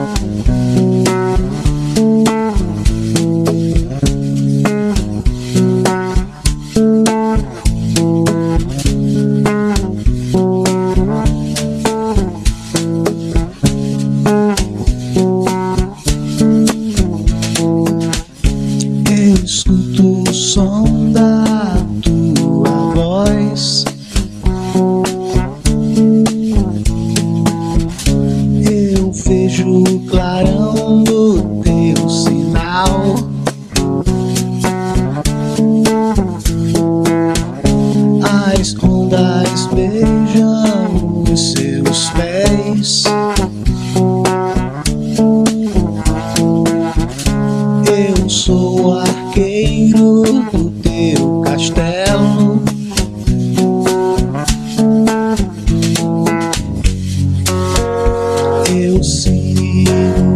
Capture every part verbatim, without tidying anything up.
Escuto o som da tua voz, eu vejo o clarão do teu sinal. As ondas beijam os seus pés, eu sou o arqueiro do teu castelo. Eu sigo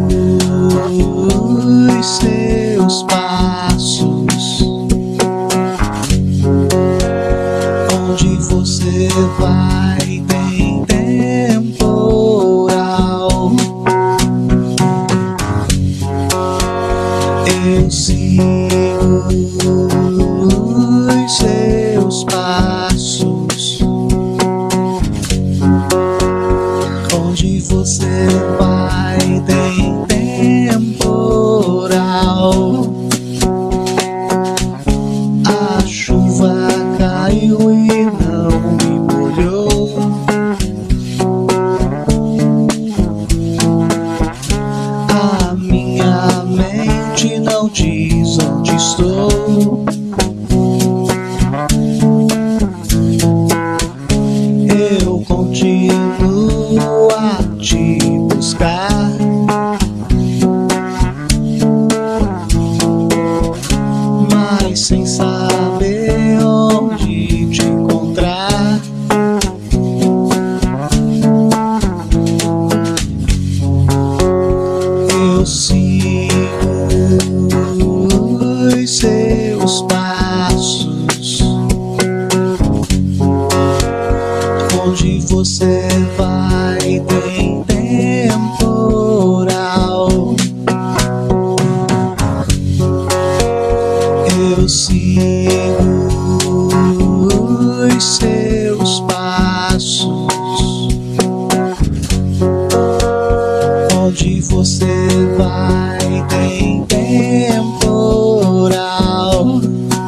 os seus passos, onde você vai tem temporal. Eu sigo os seus passos, onde você vai tem temporal. A chuva caiu e não me molhou, a minha mente não diz onde estou. Eu continuo a te buscar, mas sem saber onde te encontrar. Eu sigo os seus passos, onde você vai tem temporal. Eu sigo os seus passos, onde você vai tem temporal.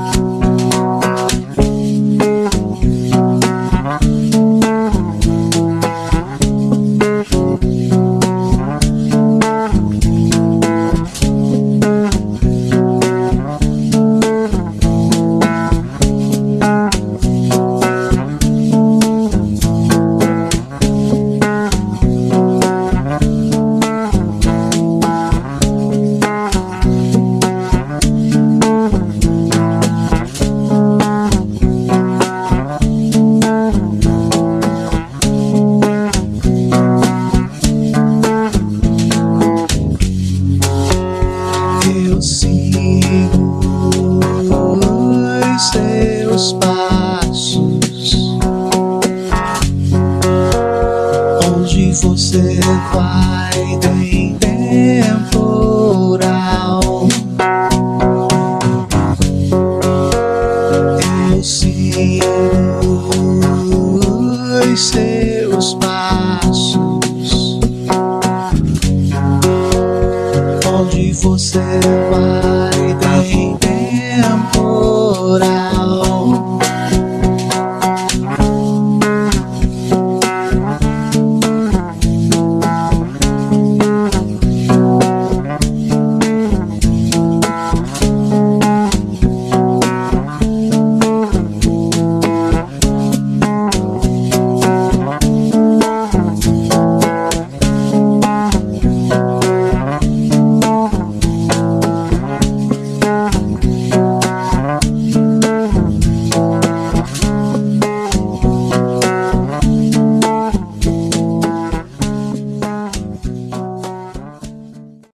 Eu sigo os seus passos, onde você vai tem temporal. Eu sigo os seus passos, onde você vai